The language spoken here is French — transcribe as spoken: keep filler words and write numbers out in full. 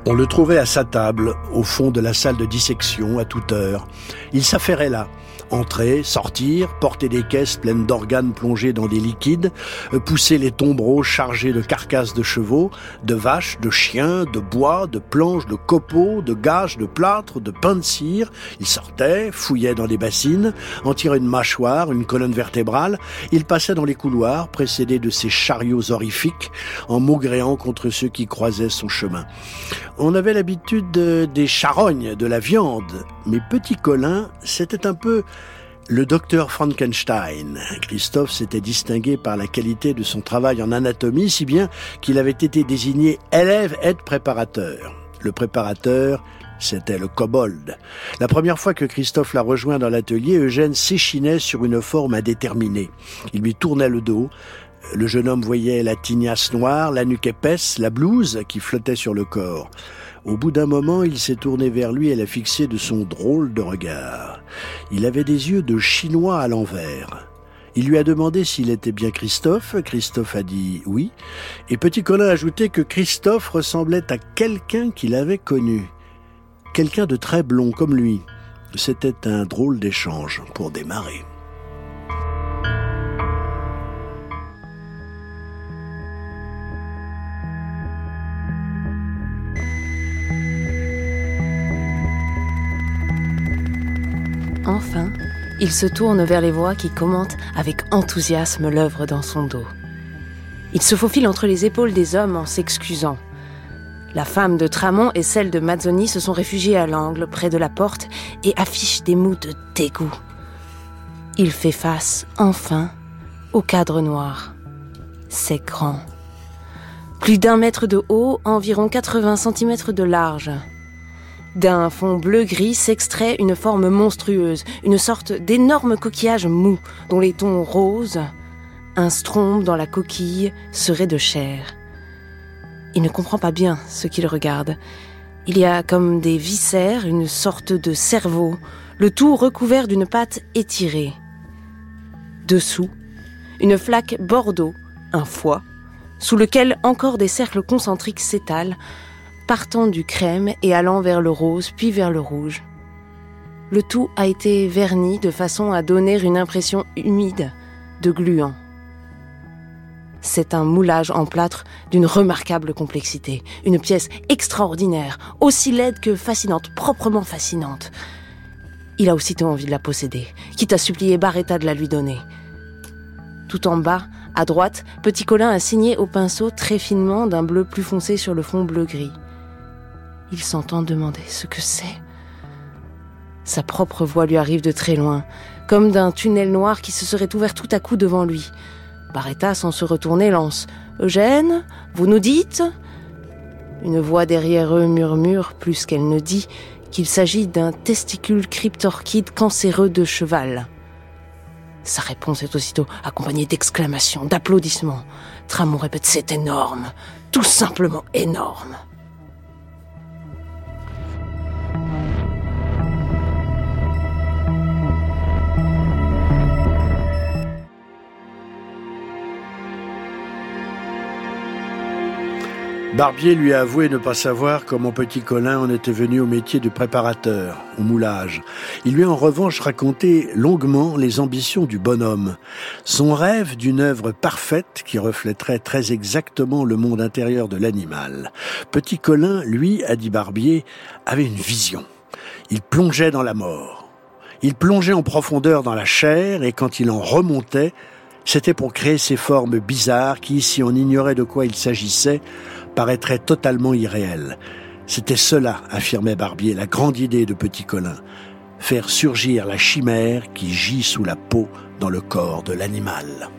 On le trouvait à sa table, au fond de la salle de dissection, à toute heure. Il s'affairait là. Entrer, sortir, porter des caisses pleines d'organes plongés dans des liquides, pousser les tombereaux chargés de carcasses de chevaux, de vaches, de chiens, de bois, de planches, de copeaux, de gages, de plâtre, de pain de cire. Il sortait, fouillait dans des bassines, en tirait une mâchoire, une colonne vertébrale. Il passait dans les couloirs, précédé de ses chariots horrifiques, en maugréant contre ceux qui croisaient son chemin. On avait l'habitude de, des charognes, de la viande, mais Petit Colin, c'était un peu le docteur Frankenstein. Christophe s'était distingué par la qualité de son travail en anatomie, si bien qu'il avait été désigné élève aide préparateur. Le préparateur, c'était le kobold. La première fois que Christophe l'a rejoint dans l'atelier, Eugène s'échinait sur une forme indéterminée. Il lui tournait le dos. Le jeune homme voyait la tignasse noire, la nuque épaisse, la blouse qui flottait sur le corps. Au bout d'un moment, il s'est tourné vers lui et l'a fixé de son drôle de regard. Il avait des yeux de Chinois à l'envers. Il lui a demandé s'il était bien Christophe. Christophe a dit oui. Et Petit Colin a ajouté que Christophe ressemblait à quelqu'un qu'il avait connu. Quelqu'un de très blond comme lui. C'était un drôle d'échange pour démarrer. Enfin, il se tourne vers les voix qui commentent avec enthousiasme l'œuvre dans son dos. Il se faufile entre les épaules des hommes en s'excusant. La femme de Tramont et celle de Mazzoni se sont réfugiées à l'angle, près de la porte, et affichent des mots de dégoût. Il fait face, enfin, au cadre noir. C'est grand. Plus d'un mètre de haut, environ quatre-vingts centimètres de large. D'un fond bleu-gris s'extrait une forme monstrueuse, une sorte d'énorme coquillage mou, dont les tons roses, un strombe dans la coquille, serait de chair. Il ne comprend pas bien ce qu'il regarde. Il y a comme des viscères, une sorte de cerveau, le tout recouvert d'une pâte étirée. Dessous, une flaque bordeaux, un foie, sous lequel encore des cercles concentriques s'étalent, partant du crème et allant vers le rose, puis vers le rouge. Le tout a été verni de façon à donner une impression humide, de gluant. C'est un moulage en plâtre d'une remarquable complexité, une pièce extraordinaire, aussi laide que fascinante, proprement fascinante. Il a aussitôt envie de la posséder, quitte à supplier Barretta de la lui donner. Tout en bas, à droite, Petit Colin a signé au pinceau très finement d'un bleu plus foncé sur le fond bleu-gris. Il s'entend demander ce que c'est. Sa propre voix lui arrive de très loin, comme d'un tunnel noir qui se serait ouvert tout à coup devant lui. Barretta, sans se retourner, lance « Eugène, vous nous dites ?» Une voix derrière eux murmure, plus qu'elle ne dit, qu'il s'agit d'un testicule cryptorchide cancéreux de cheval. Sa réponse est aussitôt accompagnée d'exclamations, d'applaudissements. Tramont répète « C'est énorme, tout simplement énorme !» Barbier lui a avoué ne pas savoir comment Petit Colin en était venu au métier de préparateur, au moulage. Il lui a en revanche raconté longuement les ambitions du bonhomme. Son rêve d'une œuvre parfaite qui reflèterait très exactement le monde intérieur de l'animal. Petit Colin, lui, a dit Barbier, avait une vision. Il plongeait dans la mort. Il plongeait en profondeur dans la chair et quand il en remontait, c'était pour créer ces formes bizarres qui, si on ignorait de quoi il s'agissait, paraîtraient totalement irréelles. C'était cela, affirmait Barbier, la grande idée de Petit Colin. Faire surgir la chimère qui gît sous la peau dans le corps de l'animal.